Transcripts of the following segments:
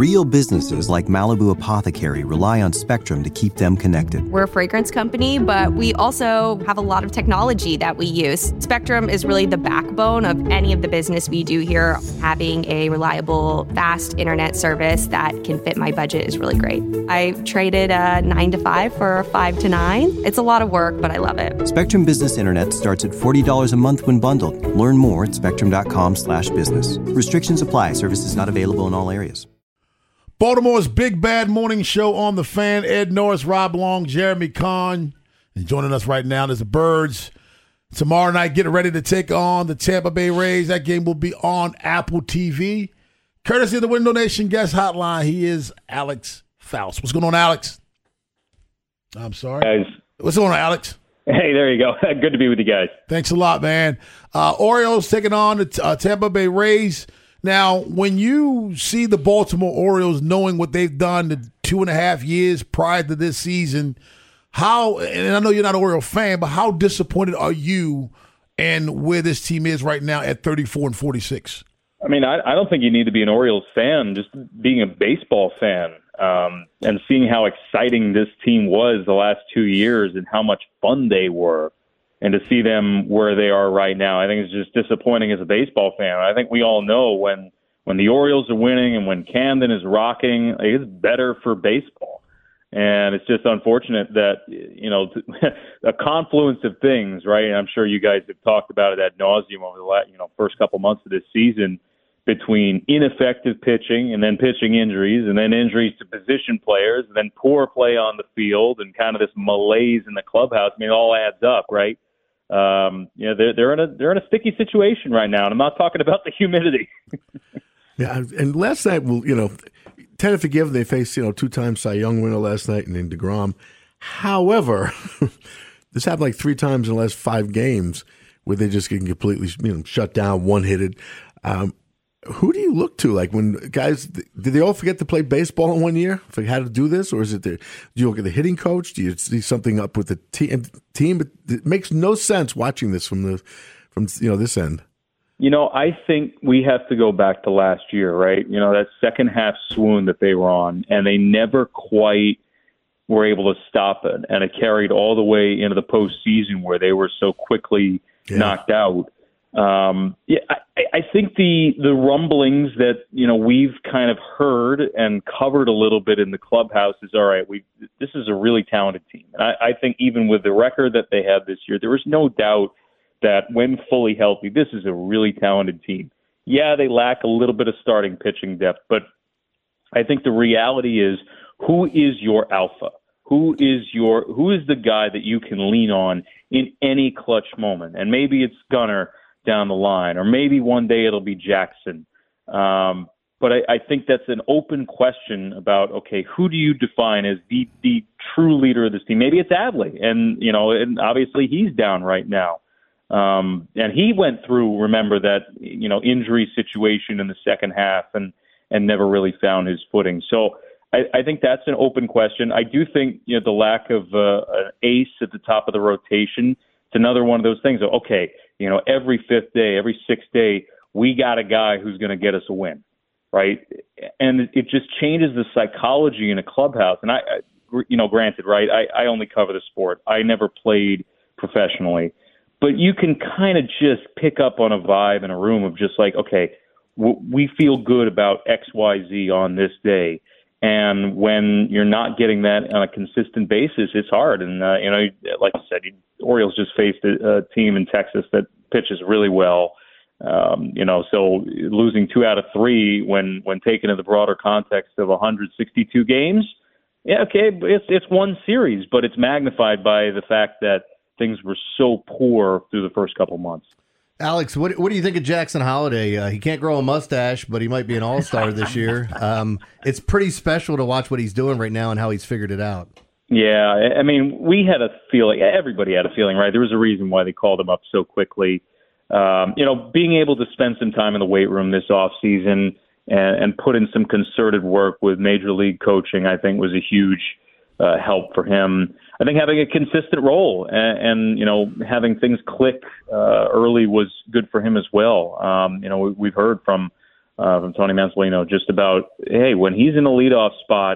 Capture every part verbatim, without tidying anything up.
Real businesses like Malibu Apothecary rely on Spectrum to keep them connected. We're a fragrance company, but we also have a lot of technology that we use. Spectrum is really the backbone of any of the business we do here. Having a reliable, fast internet service that can fit my budget is really great. I traded a nine to five for a five to nine. It's a lot of work, but I love it. Spectrum Business Internet starts at forty dollars a month when bundled. Learn more at spectrum.com slash business. Restrictions apply. Services not available in all areas. Baltimore's Big Bad Morning Show on The Fan. Ed Norris, Rob Long, Jeremy Kahn. And joining us right now is the Birds. Tomorrow night, getting ready to take on the Tampa Bay Rays. That game will be on Apple T V. Courtesy of the Window Nation Guest Hotline, he is Alex Faust. What's going on, Alex? I'm sorry. Guys. What's going on, Alex? Hey, there you go. Good to be with you guys. Thanks a lot, man. Uh, Orioles taking on the uh, Tampa Bay Rays. Now, when you see the Baltimore Orioles, knowing what they've done the two and a half years prior to this season, how, and I know you're not an Oriole fan, but how disappointed are you in where this team is right now at thirty-four and forty-six? I mean, I, I don't think you need to be an Orioles fan, just being a baseball fan um, and seeing how exciting this team was the last two years and how much fun they were. And to see them where they are right now, I think it's just disappointing as a baseball fan. I think we all know when when the Orioles are winning and when Camden is rocking, it's better for baseball. And it's just unfortunate that, you know, a confluence of things, right? And I'm sure you guys have talked about it ad nauseum over the last, you know, first couple months of this season, between ineffective pitching and then pitching injuries and then injuries to position players and then poor play on the field and kind of this malaise in the clubhouse. I mean, it all adds up, right? Um, you know, they're, they're in a they're in a sticky situation right now, and I'm not talking about the humidity. Yeah, and last night, well, you know, tend to forgive. They faced, you know, two-time Cy Young winner last night and then DeGrom. However, this happened like three times in the last five games where they just get completely, you know, shut down, one-hitted. Um, who do you look to? Like when guys, did they all forget to play baseball in one year? For how to do this, or is it the? Do you look at the hitting coach? Do you see something up with the team? Team, it makes no sense watching this from the, from you know this end. You know, I think we have to go back to last year, right? You know, that second half swoon that they were on, and they never quite were able to stop it, and it carried all the way into the postseason where they were so quickly yeah. knocked out. Um, yeah, I, I think the the rumblings that you know we've kind of heard and covered a little bit in the clubhouse is all right. We this is a really talented team, and I, I think even with the record that they had this year, there was no doubt that when fully healthy, this is a really talented team. Yeah, they lack a little bit of starting pitching depth, but I think the reality is who is your alpha? Who is your who is the guy that you can lean on in any clutch moment? And maybe it's Gunnar down the line, or maybe one day it'll be Jackson. Um, but I, I think that's an open question about, okay, who do you define as the, the true leader of this team? Maybe it's Adley, and, you know, and obviously he's down right now. Um, and he went through, remember, that, you know, injury situation in the second half and, and never really found his footing. So I, I think that's an open question. I do think, you know, the lack of uh, an ace at the top of the rotation, it's another one of those things. Okay, you know, every fifth day, every sixth day, we got a guy who's going to get us a win, right? And it just changes the psychology in a clubhouse. And I, I you know, granted, right, I, I only cover the sport. I never played professionally. But you can kind of just pick up on a vibe in a room of just like, okay, w- we feel good about X, Y, Z on this day. And when you're not getting that on a consistent basis, it's hard. And, uh, you know, like I said, Orioles just faced a, a team in Texas that pitches really well. Um, you know, so losing two out of three when, when taken in the broader context of one hundred sixty-two games, yeah, okay, it's, it's one series, but it's magnified by the fact that things were so poor through the first couple months. Alex, what what do you think of Jackson Holliday? Uh, he can't grow a mustache, but he might be an all-star this year. Um, it's pretty special to watch what he's doing right now and how he's figured it out. Yeah, I mean, we had a feeling, everybody had a feeling, right? There was a reason why they called him up so quickly. Um, you know, being able to spend some time in the weight room this offseason and, and put in some concerted work with Major League coaching, I think was a huge uh, help for him. I think having a consistent role and, and you know, having things click uh, early was good for him as well. Um, you know, we, we've heard from uh, from Tony Mansolino just about, hey, when he's in the leadoff spot,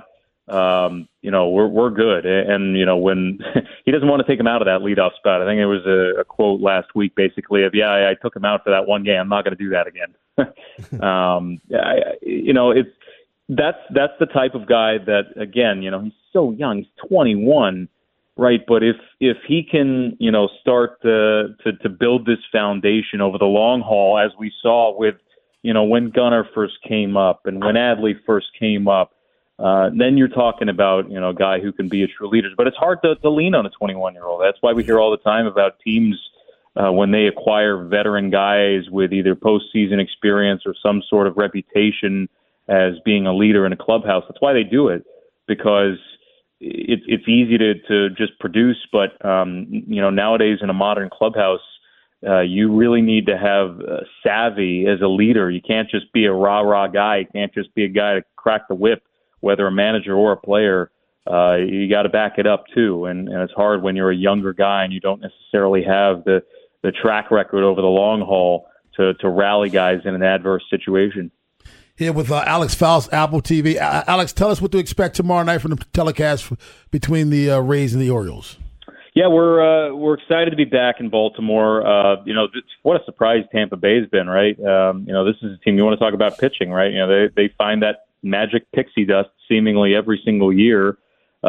um, you know, we're we're good. And, you know, when he doesn't want to take him out of that leadoff spot. I think it was a, a quote last week, basically, of, yeah, I, I took him out for that one game. I'm not going to do that again. um, I, you know, it's that's that's the type of guy that, again, you know, he's so young. He's twenty-one, right? But if if he can, you know, start to, to, to build this foundation over the long haul, as we saw with, you know, when Gunnar first came up and when Adley first came up, Uh, then you're talking about, you know, a guy who can be a true leader. But it's hard to, to lean on a twenty-one-year-old. That's why we hear all the time about teams uh, when they acquire veteran guys with either postseason experience or some sort of reputation as being a leader in a clubhouse. That's why they do it, because it's it's easy to, to just produce. But, um, you know, nowadays in a modern clubhouse, uh, you really need to have uh, savvy as a leader. You can't just be a rah-rah guy. You can't just be a guy to crack the whip, whether a manager or a player. Uh, you got to back it up too. And, and it's hard when you're a younger guy and you don't necessarily have the, the track record over the long haul to, to rally guys in an adverse situation. Here with uh, Alex Faust, Apple T V. Uh, Alex, tell us what to expect tomorrow night from the telecast between the uh, Rays and the Orioles. Yeah, we're uh, we're excited to be back in Baltimore. Uh, you know, what a surprise Tampa Bay's been, right? Um, you know, this is a team, you want to talk about pitching, right? You know, they they find that magic pixie dust seemingly every single year.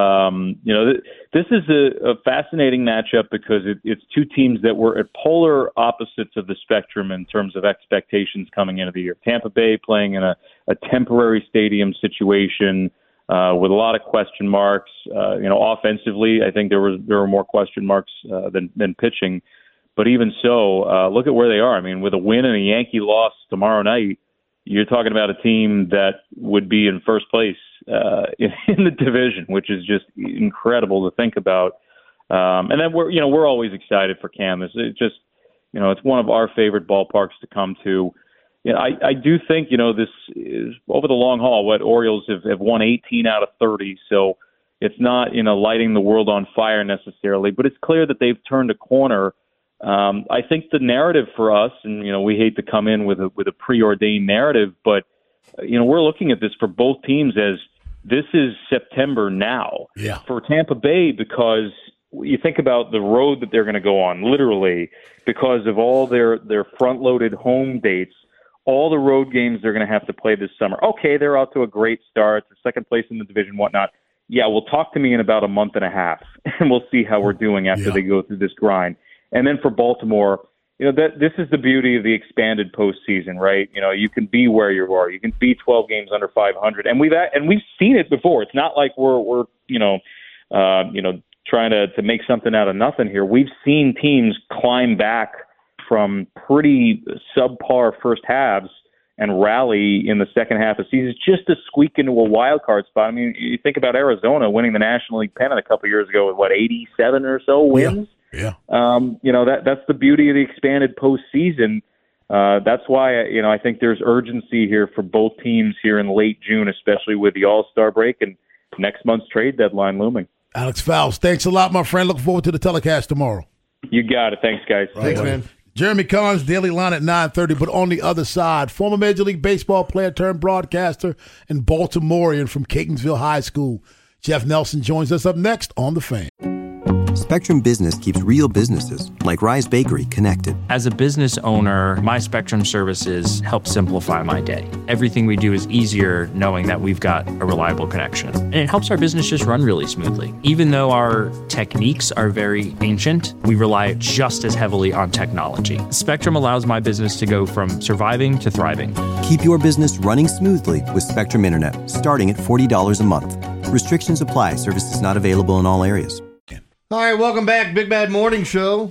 Um, you know, th- this is a, a fascinating matchup because it, it's two teams that were at polar opposites of the spectrum in terms of expectations coming into the year. Tampa Bay playing in a, a temporary stadium situation uh, with a lot of question marks. Uh, you know, offensively, I think there was there were more question marks uh, than than pitching. But even so, uh, look at where they are. I mean, with a win and a Yankee loss tomorrow night, you're talking about a team that would be in first place uh, in, in the division, which is just incredible to think about. Um, and then we're, you know, we're always excited for Cam. It's, it's just, you know, it's one of our favorite ballparks to come to. You know, I, I do think, you know, this is over the long haul. What Orioles have, have won eighteen out of thirty, so it's not, you know, lighting the world on fire necessarily, but it's clear that they've turned a corner. Um, I think the narrative for us, and, you know, we hate to come in with a, with a preordained narrative, but, you know, we're looking at this for both teams as this is September now. Yeah. For Tampa Bay, because you think about the road that they're going to go on, literally, because of all their, their front-loaded home dates, all the road games they're going to have to play this summer. Okay, they're out to a great start, the second place in the division, whatnot. Yeah, well, talk to me in about a month and a half, and we'll see how we're doing after yeah. they go through this grind. And then for Baltimore, you know, that this is the beauty of the expanded postseason, right? You know, you can be where you are. You can be twelve games under five hundred, and we've and we've seen it before. It's not like we're we're you know, uh, you know, trying to to make something out of nothing here. We've seen teams climb back from pretty subpar first halves and rally in the second half of the season just to squeak into a wild card spot. I mean, you think about Arizona winning the National League pennant a couple of years ago with what eighty-seven or so wins. Yeah. Yeah. Um, you know, that that's the beauty of the expanded postseason. Uh, that's why, you know, I think there's urgency here for both teams here in late June, especially with the All-Star break and next month's trade deadline looming. Alex Faust, thanks a lot, my friend. Looking forward to the telecast tomorrow. You got it. Thanks, guys. Right, Thanks, buddy. man. Jeremy Collins, Daily Line at nine thirty, but on the other side, former Major League Baseball player turned broadcaster and Baltimorean from Catonsville High School. Jeff Nelson joins us up next on The Fan. Spectrum Business keeps real businesses, like Rise Bakery, connected. As a business owner, my Spectrum services help simplify my day. Everything we do is easier knowing that we've got a reliable connection. And it helps our business just run really smoothly. Even though our techniques are very ancient, we rely just as heavily on technology. Spectrum allows my business to go from surviving to thriving. Keep your business running smoothly with Spectrum Internet, starting at forty dollars a month. Restrictions apply. Services not available in all areas. All right, welcome back, Big Bad Morning Show.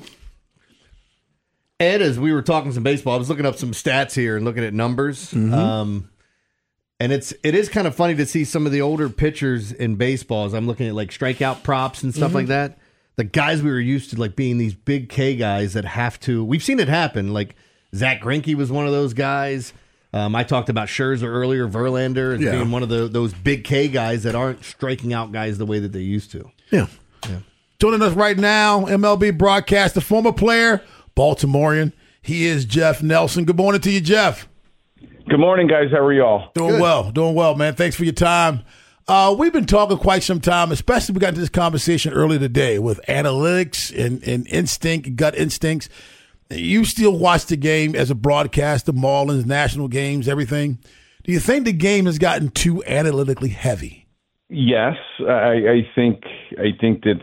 Ed, as we were talking some baseball, I was looking up some stats here and looking at numbers. Mm-hmm. Um, and it's it is kind of funny to see some of the older pitchers in baseball. As I'm looking at like strikeout props and stuff mm-hmm. like that. The guys we were used to like being these big K guys that have to. We've seen it happen. Like Zach Greinke was one of those guys. Um, I talked about Scherzer earlier, Verlander, as yeah. being one of the, those big K guys that aren't striking out guys the way that they used to. Yeah, yeah. Joining us right now, M L B broadcaster, former player, Baltimorean. He is Jeff Nelson. Good morning to you, Jeff. Good morning, guys. How are y'all? Doing Good. well. Doing well, man. Thanks for your time. Uh, we've been talking quite some time, especially we got into this conversation earlier today with analytics and, and instinct, gut instincts. You still watch the game as a broadcaster, Marlins, national games, everything. Do you think the game has gotten too analytically heavy? Yes, I, I think I think that's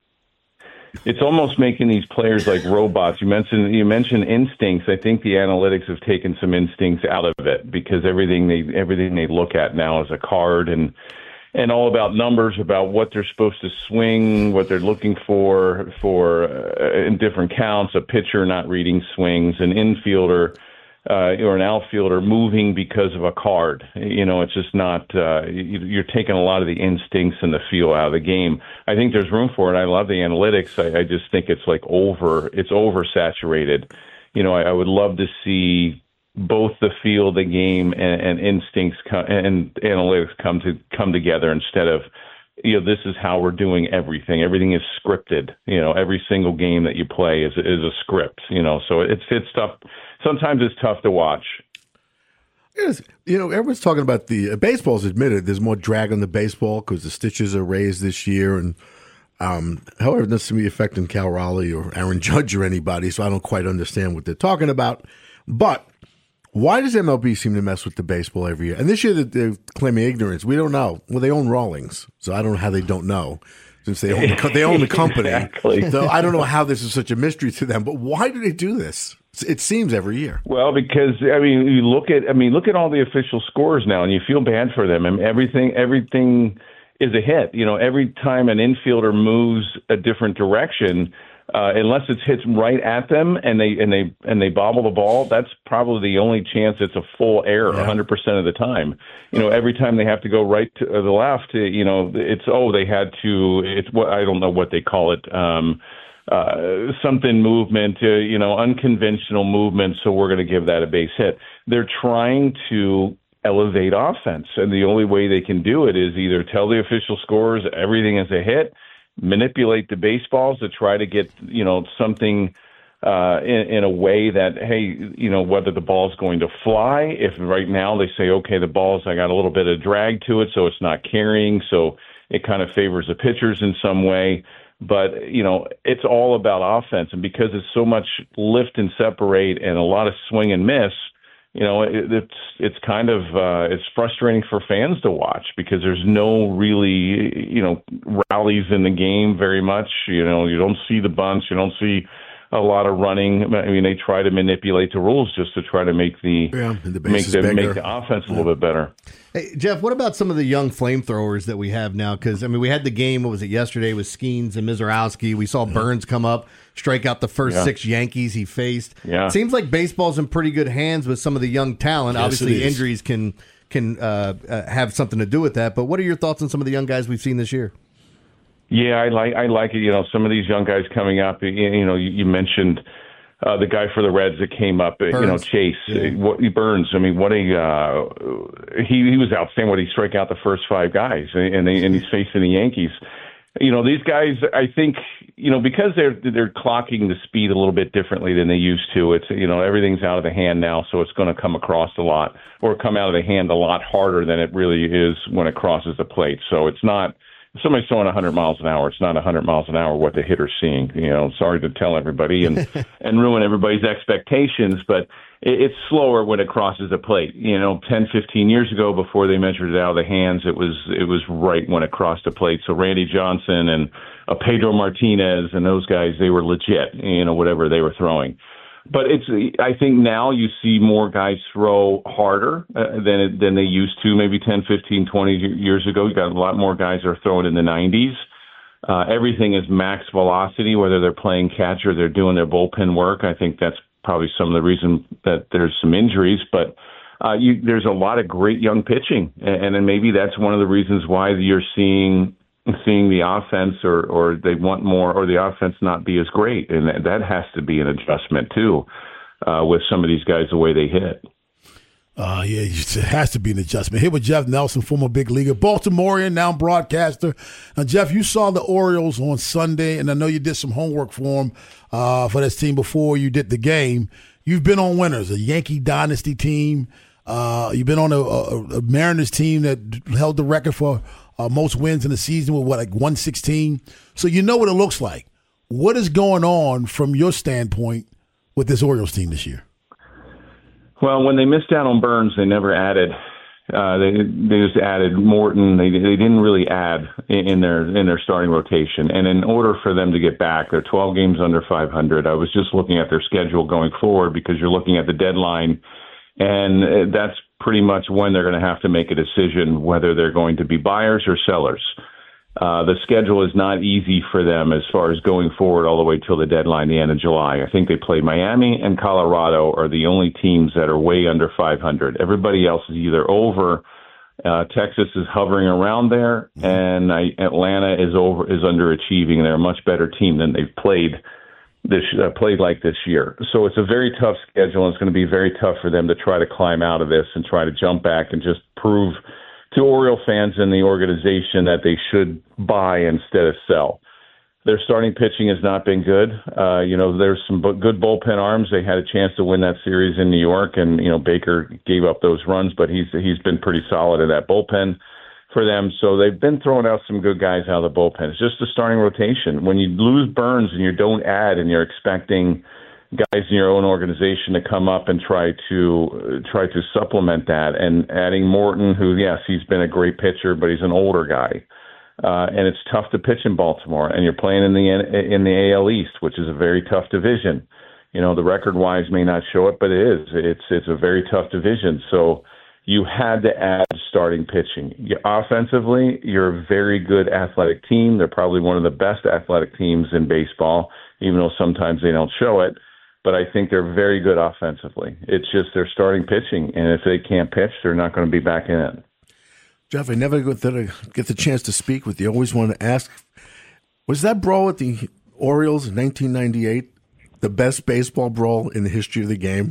it's almost making these players like robots. You mentioned you mentioned instincts. I think the analytics have taken some instincts out of it because everything they everything they look at now is a card and and all about numbers, about what they're supposed to swing, what they're looking for for uh, in different counts. A pitcher not reading swings, an infielder uh, or an outfielder moving because of a card. You know, it's just not. Uh, you're taking a lot of the instincts and the feel out of the game. I think there's room for it. I love the analytics. I, I just think it's like over. It's oversaturated. You know, I, I would love to see both the feel of the game and, and instincts come, and analytics come to come together instead of, you know, this is how we're doing everything. Everything is scripted. You know, every single game that you play is is a script. You know, so it's it's tough. Sometimes it's tough to watch. Yes, you know, everyone's talking about the uh, baseball's admitted there's more drag on the baseball because the stitches are raised this year, and um, however, it doesn't seem to be affecting Cal Raleigh or Aaron Judge or anybody. So I don't quite understand what they're talking about, but. Why does M L B seem to mess with the baseball every year? And this year they're claiming ignorance. We don't know. Well, they own Rawlings, so I don't know how they don't know, since they own the, co- they own the company. Exactly. So I don't know how this is such a mystery to them. But why do they do this? It seems every year. Well, because I mean, you look at I mean, look at all the official scores now, and you feel bad for them. I mean, everything everything is a hit. You know, every time an infielder moves a different direction. Uh, unless it's hits right at them and they and they and they bobble the ball, that's probably the only chance it's a full error one hundred percent of the time. You know, every time they have to go right to the left, you know, it's oh they had to. It's what I don't know what they call it. Um, uh, something movement, uh, you know, unconventional movement. So we're going to give that a base hit. They're trying to elevate offense, and the only way they can do it is either tell the official scores everything is a hit. Manipulate the baseballs to try to get, you know, something uh, in, in a way that, hey, you know, whether the ball's going to fly. If right now they say, okay, the ball's, I got a little bit of drag to it, so it's not carrying, so it kind of favors the pitchers in some way. But, you know, it's all about offense. And because it's so much lift and separate and a lot of swing and miss, you know, it, it's it's kind of uh, it's frustrating for fans to watch because there's no really, you know, rallies in the game very much. You know, you don't see the bunts, you don't see a lot of running. I mean, they try to manipulate the rules just to try to make the, yeah, the make the make the offense a little bit better. Hey, Jeff, what about some of the young flamethrowers that we have now? Because, I mean, we had the game, what was it, yesterday with Skeens and Mizorowski. We saw Burns come up, strike out the first yeah. six Yankees he faced. Yeah. Seems like baseball's in pretty good hands with some of the young talent. Yes, Obviously, injuries can can uh, uh, have something to do with that. But what are your thoughts on some of the young guys we've seen this year? Yeah, I like I like it. You know, some of these young guys coming up. You know, you, you mentioned uh, the guy for the Reds that came up. Burns. You know, Chase. Yeah. What Burns. I mean, what a uh, he he was outstanding. What he struck out the first five guys, and they, and he's facing the Yankees. You know, these guys. I think you know because they're they're clocking the speed a little bit differently than they used to. It's you know everything's out of the hand now, so it's going to come across a lot or come out of the hand a lot harder than it really is when it crosses the plate. So it's not. If somebody's throwing one hundred miles an hour, it's not one hundred miles an hour what the hitter's seeing. You know, sorry to tell everybody and, and ruin everybody's expectations, but it, it's slower when it crosses the plate. You know, ten, fifteen years ago, before they measured it out of the hands, it was it was right when it crossed the plate. So Randy Johnson and uh, Pedro Martinez and those guys, they were legit, you know, whatever they were throwing. But it's. I think now you see more guys throw harder uh, than it, than they used to maybe ten, fifteen, twenty years ago. You got a lot more guys that are throwing in the nineties. Uh, everything is max velocity, whether they're playing catch or they're doing their bullpen work. I think that's probably some of the reason that there's some injuries. But uh, you, there's a lot of great young pitching, and, and then maybe that's one of the reasons why you're seeing seeing the offense or, or they want more or the offense not be as great. And that, that has to be an adjustment too uh, with some of these guys, the way they hit. Uh, yeah, it has to be an adjustment. Here with Jeff Nelson, former big leaguer, Baltimorean, now broadcaster. Now, Jeff, you saw the Orioles on Sunday, and I know you did some homework for them uh, for this team before you did the game. You've been on winners, a Yankee dynasty team. Uh, you've been on a, a, a Mariners team that held the record for uh, most wins in the season with, what, like one sixteen? So you know what it looks like. What is going on from your standpoint with this Orioles team this year? Well, when they missed out on Burns, they never added. Uh, they they just added Morton. They they didn't really add in, in their in their starting rotation. And in order for them to get back, they're twelve games under five hundred. I was just looking at their schedule going forward because you're looking at the deadline, and that's pretty much when they're going to have to make a decision whether they're going to be buyers or sellers. Uh, the schedule is not easy for them as far as going forward all the way till the deadline, the end of July. I think they play Miami and Colorado are the only teams that are way under five hundred. Everybody else is either over. Uh, Texas is hovering around there, and I, Atlanta is over is underachieving. They're a much better team than they've played this uh, played like this year. So it's a very tough schedule, and it's going to be very tough for them to try to climb out of this and try to jump back and just prove to Oriole fans in the organization that they should buy instead of sell. Their starting pitching has not been good. Uh, you know, there's some bu- good bullpen arms. They had a chance to win that series in New York, and, you know, Baker gave up those runs, but he's he's been pretty solid in that bullpen for them. So they've been throwing out some good guys out of the bullpen. It's just a starting rotation. When you lose Burns and you don't add and you're expecting guys in your own organization to come up and try to uh, try to supplement that, and adding Morton, who, yes, he's been a great pitcher, but he's an older guy, uh, and it's tough to pitch in Baltimore. And you're playing in the in the A L East, which is a very tough division. You know, the record-wise may not show it, but it is. It's it's a very tough division. So you had to add starting pitching. You, offensively, you're a very good athletic team. They're probably one of the best athletic teams in baseball, even though sometimes they don't show it. But I think they're very good offensively. It's just their starting pitching, and if they can't pitch, they're not going to be back in it. Jeff, I never get the, get the chance to speak with you. I always want to ask, was that brawl at the Orioles in nineteen ninety-eight the best baseball brawl in the history of the game?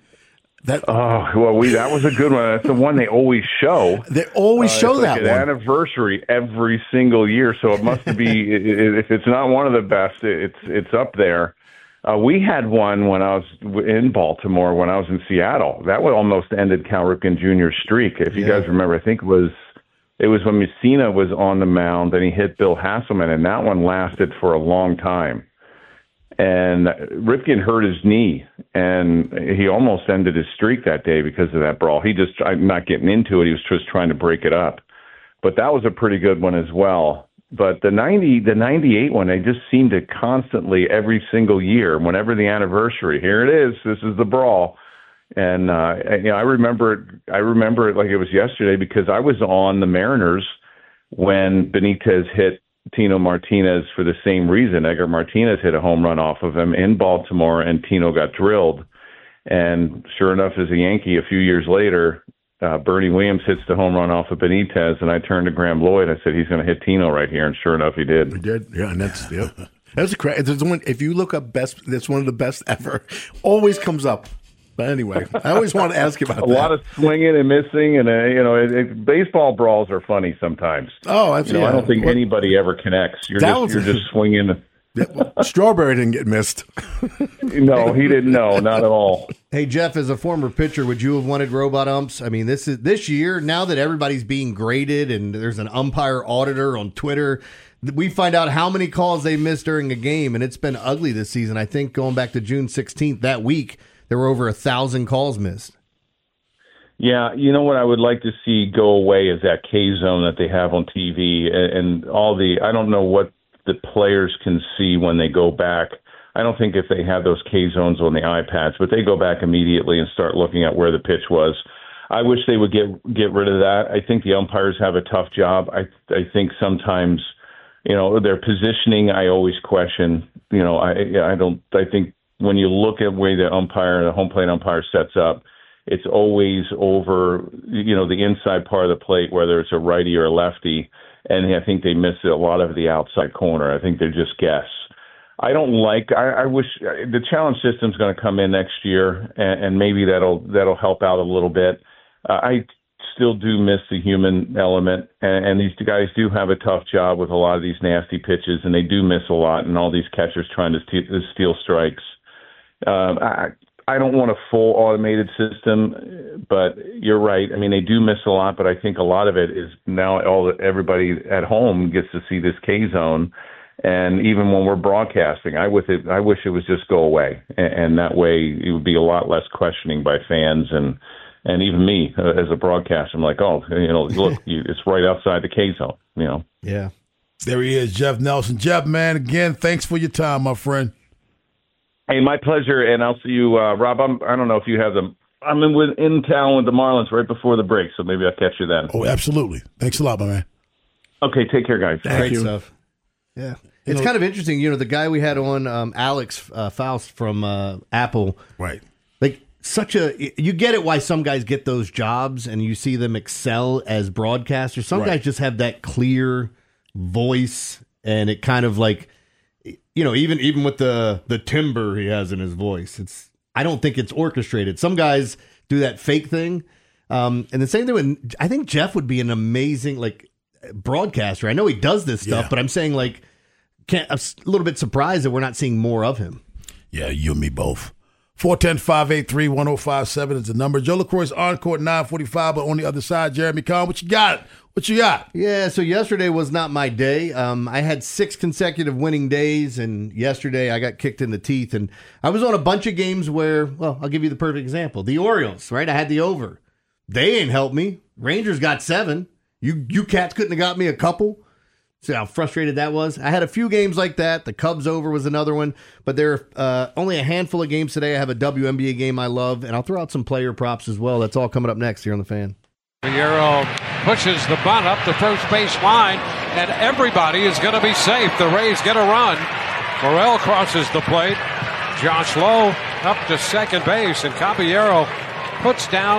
That oh well, we that was a good one. That's the one they always show. They always uh, show it's that like an one. Anniversary every single year, so it must be. If it's not one of the best, it's it's up there. Uh, we had one when I was in Baltimore, when I was in Seattle. That one almost ended Cal Ripken Junior's streak. If you yeah. guys remember, I think it was it was when Messina was on the mound and he hit Bill Hasselman, and that one lasted for a long time. And Ripken hurt his knee, and he almost ended his streak that day because of that brawl. He just, I'm not getting into it, he was just trying to break it up. But that was a pretty good one as well. But the ninety, the ninety-eight one, they just seemed to constantly, every single year, whenever the anniversary, here it is, this is the brawl. And uh, you know, I remember it. I remember it like it was yesterday because I was on the Mariners when Benitez hit Tino Martinez for the same reason. Edgar Martinez hit a home run off of him in Baltimore, and Tino got drilled. And sure enough, as a Yankee, a few years later, Uh, Bernie Williams hits the home run off of Benitez, and I turned to Graham Lloyd. I said, he's going to hit Tino right here, and sure enough, he did. He did, yeah, and that's yeah. That's a cra- there's one. If you look up best, that's one of the best ever. Always comes up. But anyway, I always want to ask you about a that. lot of swinging and missing, and uh, you know, it, it, baseball brawls are funny sometimes. Oh, absolutely. You know, yeah. I don't think well, anybody ever connects. You're that just was, you're just swinging. Yeah, well, Strawberry didn't get missed. No, he didn't. No, not at all. Hey, Jeff, as a former pitcher, would you have wanted robot umps? I mean, this is this year, now that everybody's being graded and there's an umpire auditor on Twitter, we find out how many calls they missed during a game, and it's been ugly this season. I think going back to June sixteenth, that week, there were over a thousand calls missed. Yeah, you know what I would like to see go away is that K zone that they have on T V and, and all the, I don't know what the players can see when they go back. I don't think if they have those K zones on the iPads, but they go back immediately and start looking at where the pitch was. I wish they would get get rid of that. I think the umpires have a tough job. I I think sometimes, you know, their positioning I always question. You know, I I don't I think when you look at the way the umpire, the home plate umpire sets up, it's always over, you know, the inside part of the plate, whether it's a righty or a lefty. And I think they miss a lot of the outside corner. I think they just guess. I don't like. I, I wish the challenge system is going to come in next year, and, and maybe that'll that'll help out a little bit. Uh, I still do miss the human element, and, and these guys do have a tough job with a lot of these nasty pitches, and they do miss a lot, and all these catchers trying to steal, steal strikes. Um, I, I don't want a full automated system, but you're right. I mean, they do miss a lot, but I think a lot of it is now all everybody at home gets to see this K Zone. And even when we're broadcasting, I with it, I wish it was just go away, and, and that way it would be a lot less questioning by fans and and even me uh, as a broadcaster. I'm like, oh, you know, look, you, it's right outside the K Zone, you know. Yeah, there he is, Jeff Nelson. Jeff, man, again, thanks for your time, my friend. Hey, my pleasure, and I'll see you, uh, Rob. I'm, I don't know if you have them. I'm in with in town with the Marlins right before the break, so maybe I'll catch you then. Oh, absolutely. Thanks a lot, my man. Okay, take care, guys. Thank Great you. Stuff. Yeah. You it's know, kind of interesting, you know, the guy we had on, um, Alex uh, Faust from uh, Apple. Right. Like, such a, you get it why some guys get those jobs and you see them excel as broadcasters. Some right. guys just have that clear voice, and it kind of like, you know, even even with the, the timbre he has in his voice, it's, I don't think it's orchestrated. Some guys do that fake thing. Um, and the same thing with, I think Jeff would be an amazing, like, broadcaster. I know he does this stuff, yeah. but I'm saying, like, Can't, I'm a little bit surprised that we're not seeing more of him. Yeah, you and me both. four one zero, five eight three, one zero five seven is the number. Joe LaCroix's Encore at nine forty-five, but on the other side, Jeremy Kahn, what you got? What you got? Yeah, so yesterday was not my day. Um, I had six consecutive winning days, and yesterday I got kicked in the teeth. And I was on a bunch of games where, well, I'll give you the perfect example. The Orioles, right? I had the over. They ain't helped me. Rangers got seven. You, you cats couldn't have got me a couple. See how frustrated that was? I had a few games like that. The Cubs over was another one. But there are uh, only a handful of games today. I have a W N B A game I love, and I'll throw out some player props as well. That's all coming up next here on The Fan. Fierro pushes the bunt up the first base line, and everybody is going to be safe. The Rays get a run. Morel crosses the plate. Josh Lowe up to second base, and Caballero puts down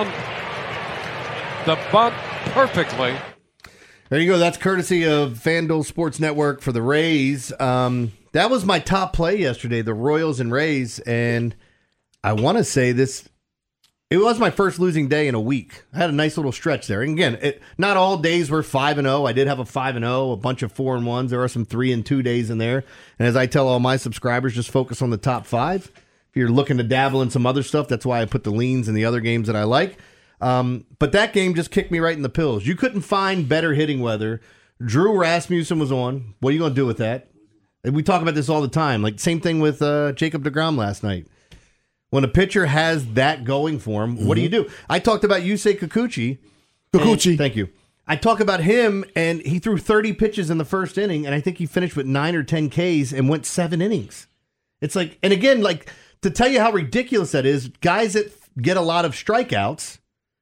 the bunt perfectly. There you go. That's courtesy of FanDuel Sports Network for the Rays. Um, that was my top play yesterday, the Royals and Rays. And I want to say this, it was my first losing day in a week. I had a nice little stretch there. And again, it, not all days were five and oh. I did have a five and oh, a bunch of four and ones. There are some three and two days in there. And as I tell all my subscribers, just focus on the top five. If you're looking to dabble in some other stuff, that's why I put the leans in the other games that I like. Um, but that game just kicked me right in the pills. You couldn't find better hitting weather. Drew Rasmussen was on. What are you going to do with that? And we talk about this all the time. Like, same thing with uh, Jacob deGrom last night. When a pitcher has that going for him, mm-hmm. what do you do? I talked about Yusei Kikuchi. Kikuchi. And, thank you. I talk about him, and he threw thirty pitches in the first inning, and I think he finished with nine or ten Ks and went seven innings. It's like, and again, like, to tell you how ridiculous that is, guys that get a lot of strikeouts,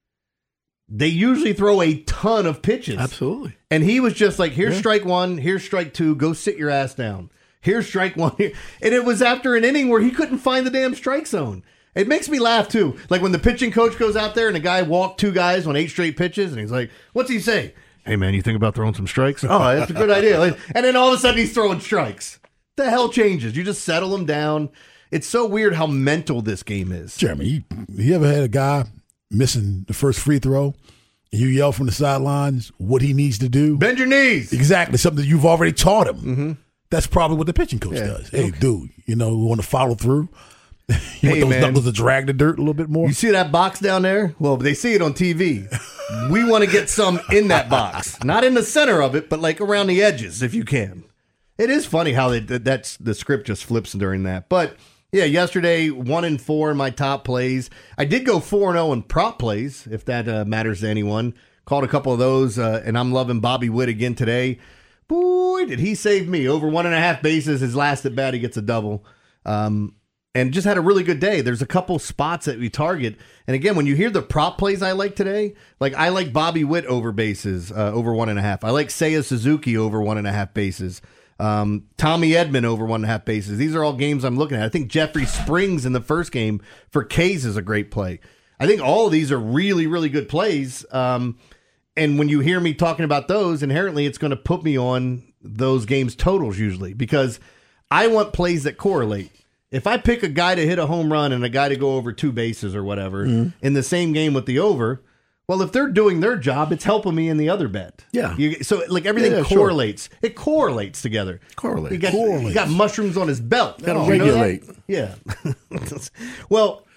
they usually throw a ton of pitches. Absolutely. And he was just like, here's yeah. strike one, here's strike two, go sit your ass down. Here's strike one. And it was after an inning where he couldn't find the damn strike zone. It makes me laugh, too. Like when the pitching coach goes out there and the guy walked two guys on eight straight pitches, and he's like, what's he say? Hey, man, you think about throwing some strikes? Oh, that's a good idea. And then all of a sudden he's throwing strikes. The hell changes? You just settle them down. It's so weird how mental this game is. Jeremy, you, you ever had a guy missing the first free throw, and you yell from the sidelines what he needs to do? Bend your knees. Exactly, something that you've already taught him. Mm-hmm. That's probably what the pitching coach yeah. does. Hey, dude, you know, we want to follow through. you hey, want those man. knuckles to drag the dirt a little bit more? You see that box down there? Well, they see it on T V. We want to get some in that box. Not in the center of it, but like around the edges if you can. It is funny how they, that's the script just flips during that. But yeah, yesterday, one and four in my top plays. I did go four and oh in prop plays, if that uh, matters to anyone. Called a couple of those, uh, and I'm loving Bobby Witt again today. Boy, did he save me. Over one and a half bases, his last at bat, he gets a double. Um, and just had a really good day. There's a couple spots that we target. And again, when you hear the prop plays I like today, like I like Bobby Witt over bases, uh, over one and a half. I like Seiya Suzuki over one and a half bases. Um, Tommy Edman over one and a half bases. These are all games I'm looking at. I think Jeffrey Springs in the first game for K's is a great play. I think all of these are really, really good plays. Um, and when you hear me talking about those, inherently it's going to put me on those games totals usually because I want plays that correlate. If I pick a guy to hit a home run and a guy to go over two bases or whatever mm-hmm. in the same game with the over, well, if they're doing their job, it's helping me in the other bet. Yeah. You, so, like, everything yeah, yeah, correlates. Sure. It correlates together. Correlates. He got, correlates. He got mushrooms on his belt. Got to oh, regulate. You know yeah. Well,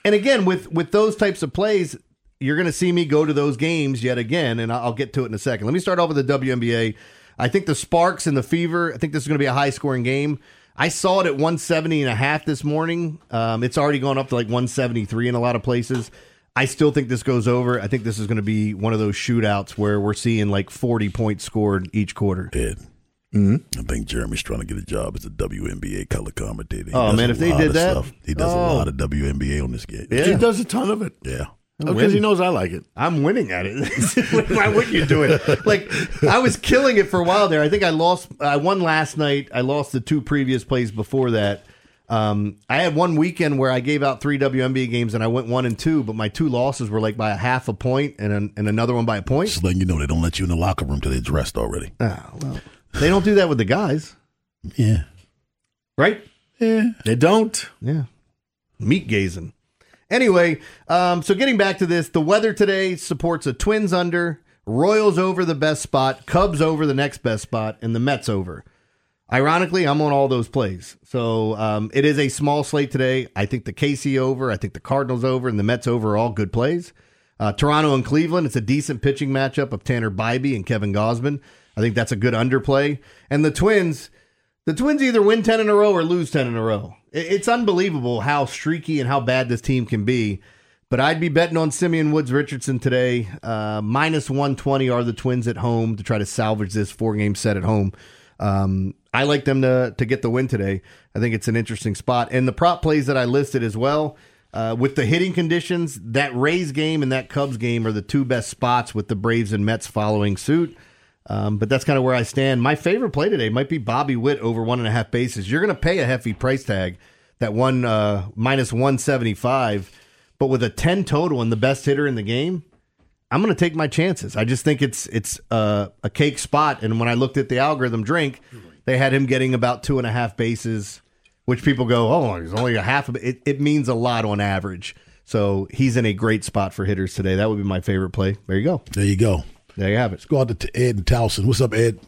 And again, with with those types of plays, you're going to see me go to those games yet again, and I'll get to it in a second. Let me start off with the W N B A. I think the Sparks and the Fever, I think this is going to be a high-scoring game. I saw it at one seventy and a half this morning. Um, it's already gone up to like one seventy-three in a lot of places. I still think this goes over. I think this is going to be one of those shootouts where we're seeing like forty points scored each quarter. Ed, mm-hmm. I think Jeremy's trying to get a job as a W N B A color commentator. He oh, man, if they did that. Stuff. He does oh. a lot of W N B A on this game. Yeah. He does a ton of it. Yeah. Because he knows I like it. I'm winning at it. Why wouldn't you do it? Like, I was killing it for a while there. I think I lost. I won last night. I lost the two previous plays before that. Um, I had one weekend where I gave out three W N B A games and I went one and two, but my two losses were like by a half a point and an, and another one by a point. Just letting you know they don't let you in the locker room till they're dressed already. Oh, well, they don't do that with the guys. Yeah. Right? Yeah. They don't. Yeah. Meat gazing. Anyway, um, so getting back to this, the weather today supports a Twins under, Royals over the best spot, Cubs over the next best spot, and the Mets over. Ironically, I'm on all those plays. So um, it is a small slate today. I think the K C over, I think the Cardinals over, and the Mets over are all good plays. Uh, Toronto and Cleveland, it's a decent pitching matchup of Tanner Bybee and Kevin Gausman. I think that's a good underplay. And the Twins, the Twins either win ten in a row or lose ten in a row. It's unbelievable how streaky and how bad this team can be. But I'd be betting on Simeon Woods Richardson today. Uh, minus one twenty are the Twins at home to try to salvage this four-game set at home. Um, I like them to to get the win today. I think it's an interesting spot. And the prop plays that I listed as well, uh, with the hitting conditions, that Rays game and that Cubs game are the two best spots with the Braves and Mets following suit. Um, but that's kind of where I stand. My favorite play today might be Bobby Witt over one and a half bases. You're going to pay a hefty price tag, that one uh, minus one seventy-five, but with a ten total and the best hitter in the game, I'm going to take my chances. I just think it's it's uh, a cake spot. And when I looked at the algorithm drink, they had him getting about two and a half bases, which people go, oh, it's only a half of it. It, it means a lot on average. So he's in a great spot for hitters today. That would be my favorite play. There you go. There you go. There you have it. Let's go out to Ed and Towson. What's up, Ed?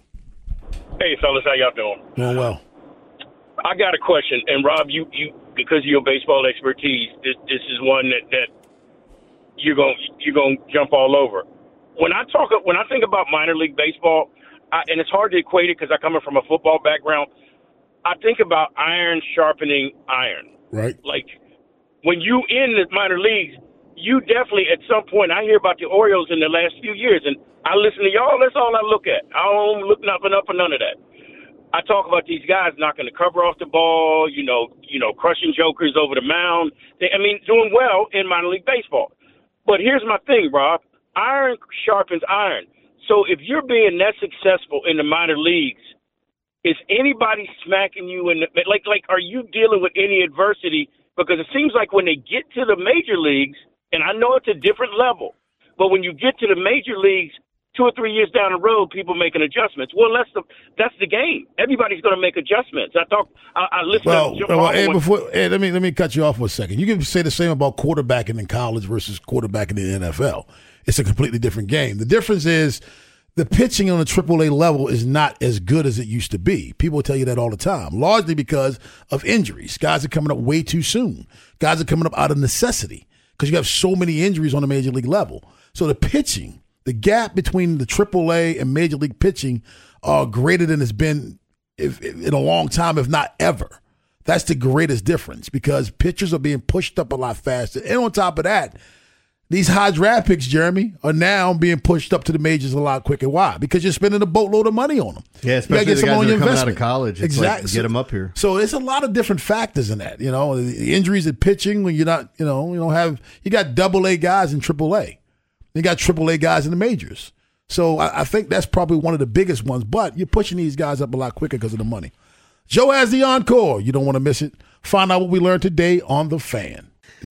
Hey, fellas, how y'all doing? Doing well. I got a question, and Rob, you, you because of your baseball expertise, this, this is one that, that you're going you're going to jump all over. When I talk, when I think about minor league baseball, I, and it's hard to equate it because I come from a football background, I think about iron sharpening iron. Right. Like when you in the minor leagues, you definitely at some point. I hear about the Orioles in the last few years, and I listen to y'all. That's all I look at. I don't look nothing up for none of that. I talk about these guys knocking the cover off the ball, you know, you know, crushing jokers over the mound. They, I mean, doing well in minor league baseball. But here's my thing, Rob. Iron sharpens iron. So if you're being that successful in the minor leagues, is anybody smacking you in the like? Like, are you dealing with any adversity? Because it seems like when they get to the major leagues, and I know it's a different level, but when you get to the major leagues, two or three years down the road, people making adjustments. Well, that's the that's the game. Everybody's going to make adjustments. I thought I, I listened. Well, to well Ed, before, Ed, let me let me cut you off for a second. You can say the same about quarterbacking in college versus quarterbacking in the N F L. It's a completely different game. The difference is the pitching on the triple A level is not as good as it used to be. People tell you that all the time, largely because of injuries. Guys are coming up way too soon. Guys are coming up out of necessity because you have so many injuries on the major league level. So the pitching, the gap between the triple A and major league pitching are greater than it's been if, in a long time, if not ever. That's the greatest difference because pitchers are being pushed up a lot faster. And on top of that, these high draft picks, Jeremy, are now being pushed up to the majors a lot quicker. Why? Because you're spending a boatload of money on them. Yeah, especially you the guys that are coming out of college. It's exactly. Like, get them up here. So it's a lot of different factors in that. You know, the injuries in pitching when you're not, you know, you don't have. You got double A guys in triple A. You got triple A guys in the majors. So I, I think that's probably one of the biggest ones. But you're pushing these guys up a lot quicker because of the money. Joe has the encore. You don't want to miss it. Find out what we learned today on The Fan.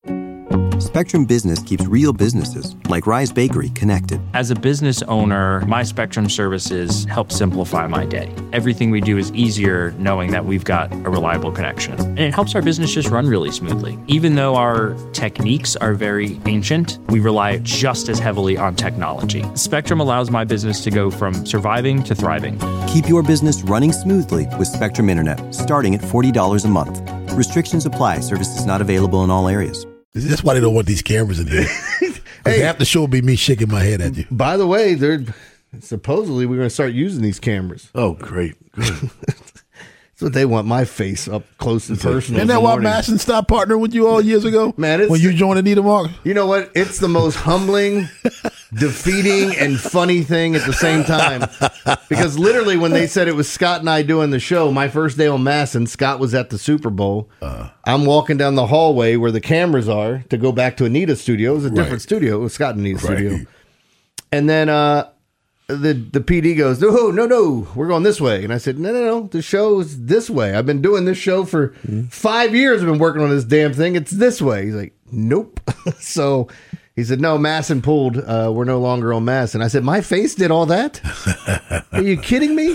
Spectrum Business keeps real businesses, like Rise Bakery, connected. As a business owner, my Spectrum services help simplify my day. Everything we do is easier knowing that we've got a reliable connection. And it helps our business just run really smoothly. Even though our techniques are very ancient, we rely just as heavily on technology. Spectrum allows my business to go from surviving to thriving. Keep your business running smoothly with Spectrum Internet, starting at forty dollars a month. Restrictions apply. Services not available in all areas. That's why they don't want these cameras in here. Hey, half the show will be me shaking my head at you. By the way, they're supposedly we're going to start using these cameras. Oh, great. Good. That's what they want, my face up close and personal. Isn't that why Masson stopped partnering with you all years ago? Man, it's, when you joined Anita Mark? You know what? It's the most humbling, defeating, and funny thing at the same time. Because literally when they said it was Scott and I doing the show, my first day on Masson, Scott was at the Super Bowl. Uh, I'm walking down the hallway where the cameras are to go back to Anita's studio. It was a different right. studio. It was Scott and Anita's right. studio. And then uh, the the P D goes, no, no, no, we're going this way. And I said, no, no, no, the show's this way. I've been doing this show for mm-hmm. five years. I've been working on this damn thing. It's this way. He's like, nope. So he said, no, Masson pulled. Uh, we're no longer on Masson. I said, my face did all that? Are you kidding me?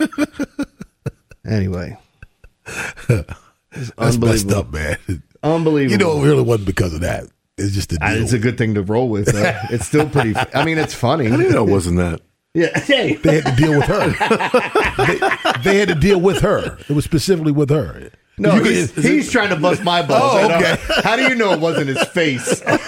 Anyway. That's messed up, man. Unbelievable. You know, it really wasn't because of that. It's just a deal. It's a good thing to roll with. Though. It's still pretty. I mean, it's funny. I didn't know it wasn't that. Yeah, hey. They had to deal with her. they, they had to deal with her. It was specifically with her. No, you he's, could, he's it, trying to bust my balls. Oh, okay. How do you know it wasn't his face? I,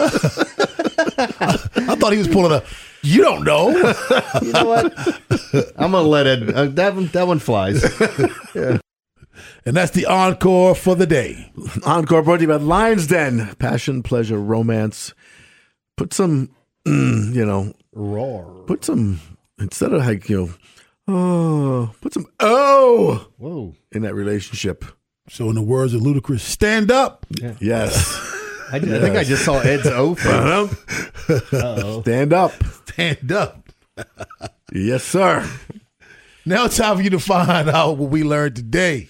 I thought he was pulling a. You don't know. You know what? I'm gonna let it. Uh, that one. That one flies. Yeah. And that's the encore for the day. Encore brought to you by Lion's Den. Passion, pleasure, romance. Put some, mm, you know, roar. Put some, instead of like, you know, oh, put some oh, whoa, in that relationship. So in the words of Ludacris, stand up. Yeah. Yes. I, just, yes. I think I just saw Ed's O face. Uh-oh. Stand up. Stand up. Yes, sir. Now it's time for you to find out what we learned today.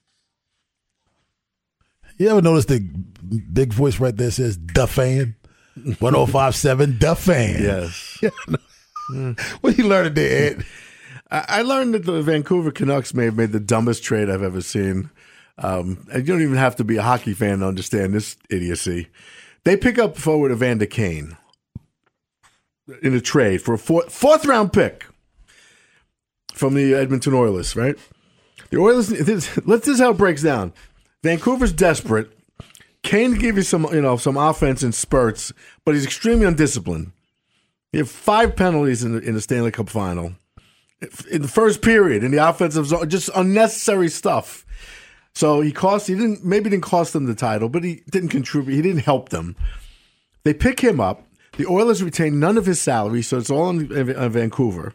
You ever notice the big voice right there says "The Fan"? one oh five point seven The Fan. Yes. mm. What did you learn today, Ed? I learned that the Vancouver Canucks may have made the dumbest trade I've ever seen. Um, and you don't even have to be a hockey fan to understand this idiocy. They pick up forward Evander Kane in a trade for a fourth, fourth round pick from the Edmonton Oilers, right? The Oilers, this, this is how it breaks down. Vancouver's desperate. Kane gave you some, you know, some offense in spurts, but he's extremely undisciplined. He had five penalties in the, in the Stanley Cup final. In the first period, in the offensive zone, just unnecessary stuff. So he cost, he didn't, maybe didn't cost them the title, but he didn't contribute. He didn't help them. They pick him up. The Oilers retain none of his salary, so it's all in, in Vancouver.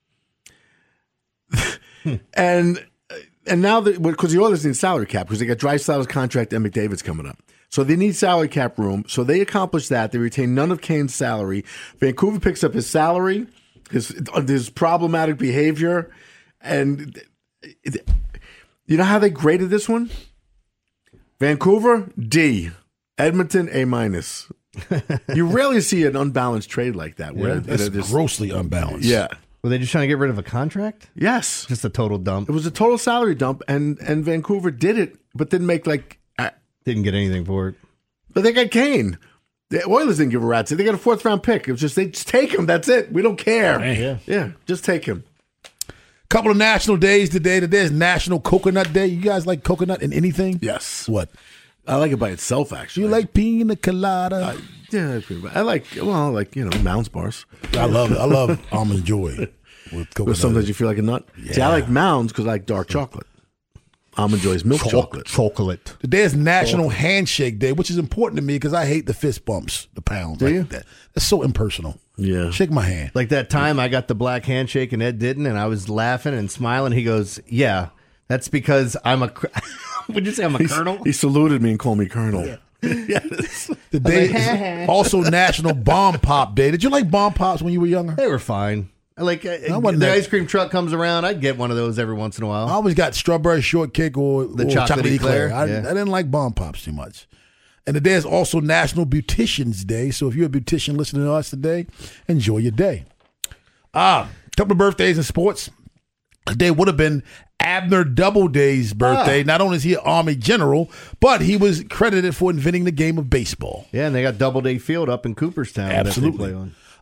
and and now, because the Oilers need salary cap, because they got Dreisaitl's contract and McDavid's coming up. So they need salary cap room. So they accomplish that. They retain none of Kane's salary. Vancouver picks up his salary, his, his problematic behavior. And it, you know how they graded this one? Vancouver, D. Edmonton, A minus. You rarely see an unbalanced trade like that. Where yeah, that's you know, grossly unbalanced. Yeah. Were they just trying to get rid of a contract? Yes. Just a total dump. It was a total salary dump, and, and Vancouver did it, but didn't make like... Uh, didn't get anything for it. But they got Kane. The Oilers didn't give a rat's. They got a fourth round pick. It was just, they just take him. That's it. We don't care. Yeah. Yeah, just take him. Couple of national days today. Today is National Coconut Day. You guys like coconut in anything? Yes. What? I like it by itself, actually. You like pina colada? Uh, yeah, I like, well, I like, you know, Mounds bars. I love it. I love Almond Joy. With coconut. Sometimes you feel like a nut. Yeah. See, I like Mounds because I like dark chocolate. Almond Joy's milk Choc- chocolate. Chocolate. Today is National chocolate. Handshake Day, which is important to me because I hate the fist bumps, the pounds. Do like you? That. That's so impersonal. Yeah. Shake my hand. Like that time I got the black handshake and Ed didn't, and I was laughing and smiling. He goes, yeah, that's because I'm a... Would you say I'm a He's, colonel? He saluted me and called me colonel. Yeah. Yes. The day is also National Bomb Pop Day. Did you like bomb pops when you were younger? They were fine. Like uh, the that. ice cream truck comes around, I'd get one of those every once in a while. I always got strawberry shortcake or the or chocolate, chocolate eclair. eclair. I, yeah. I didn't like bomb pops too much. And today is also National Beauticians Day. So if you're a beautician listening to us today, enjoy your day. Ah, a couple of birthdays in sports. Today would have been Abner Doubleday's birthday. Ah. Not only is he an Army general, but he was credited for inventing the game of baseball. Yeah, and they got Doubleday Field up in Cooperstown. Absolutely. That they play on.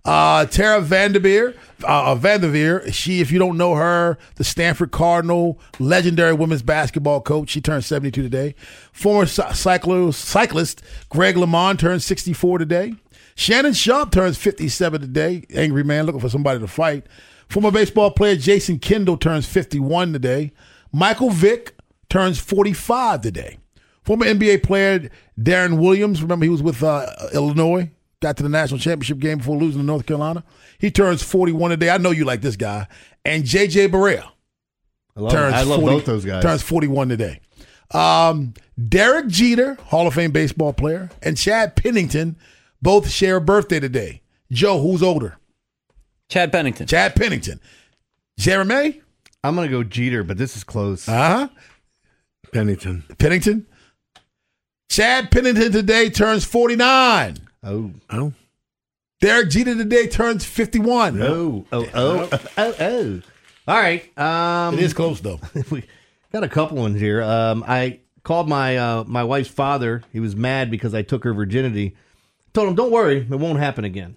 Uh, Tara Vanderveer, uh, Vanderveer, she, if you don't know her, the Stanford Cardinal, legendary women's basketball coach. She turned seventy-two today. Former cyclist, cyclist Greg LeMond turned sixty-four today. Shannon Sharp turns fifty-seven today. Angry man looking for somebody to fight. Former baseball player Jason Kendall turns fifty-one today. Michael Vick turns forty-five today. Former N B A player Darren Williams, remember he was with uh, Illinois, got to the national championship game before losing to North Carolina. He turns forty-one today. I know you like this guy. And J J Barea I love, turns I love forty, both those guys. Turns forty-one today. Um, Derek Jeter, Hall of Fame baseball player, and Chad Pennington both share a birthday today. Joe, who's older? Chad Pennington. Chad Pennington. Jeremy? I'm going to go Jeter, but this is close. Uh-huh. Pennington. Pennington? Chad Pennington today turns forty-nine. Oh. Oh. Derek Jeter today turns fifty-one. Oh. Oh. Oh. Oh. Oh. All right. Um, it is close, though. We got a couple ones here. Um, I called my uh, my wife's father. He was mad because I took her virginity. Told him, don't worry, it won't happen again.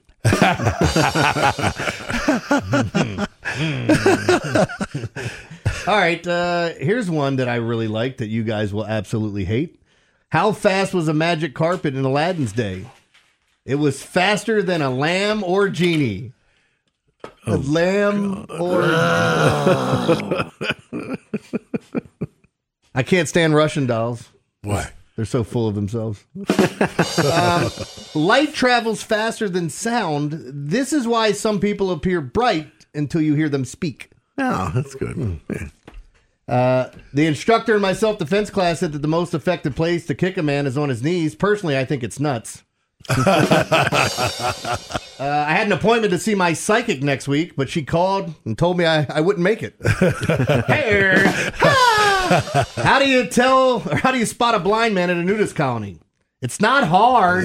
All right. Uh, here's one that I really like that you guys will absolutely hate. How fast was a magic carpet in Aladdin's day? It was faster than a lamb or genie. A oh, lamb God. or I can't stand Russian dolls. Why? They're so full of themselves. um, light travels faster than sound. This is why some people appear bright until you hear them speak. Oh, that's good. Mm. Yeah. Uh, the instructor in my self-defense class said that the most effective place to kick a man is on his knees. Personally, I think it's nuts. uh, I had an appointment to see my psychic next week, but she called and told me I, I wouldn't make it. Hey, how do you tell, or how do you spot a blind man at a nudist colony? It's not hard.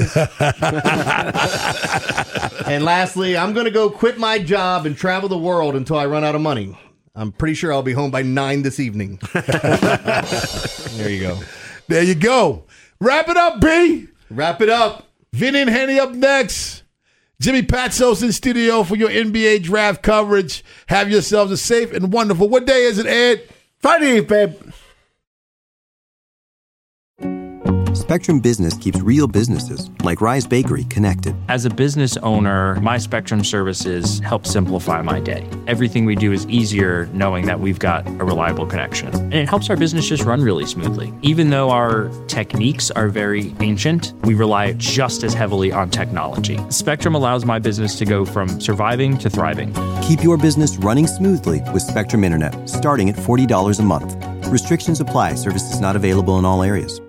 And lastly, I'm going to go quit my job and travel the world until I run out of money. I'm pretty sure I'll be home by nine this evening. There you go. There you go. Wrap it up, B. Wrap it up. Vinny and Henny up next. Jimmy Patsos in studio for your N B A draft coverage. Have yourselves a safe and wonderful. What day is it, Ed? Friday, babe. Spectrum Business keeps real businesses, like Rise Bakery, connected. As a business owner, my Spectrum services help simplify my day. Everything we do is easier knowing that we've got a reliable connection. And it helps our business just run really smoothly. Even though our techniques are very ancient, we rely just as heavily on technology. Spectrum allows my business to go from surviving to thriving. Keep your business running smoothly with Spectrum Internet, starting at forty dollars a month. Restrictions apply. Services not available in all areas.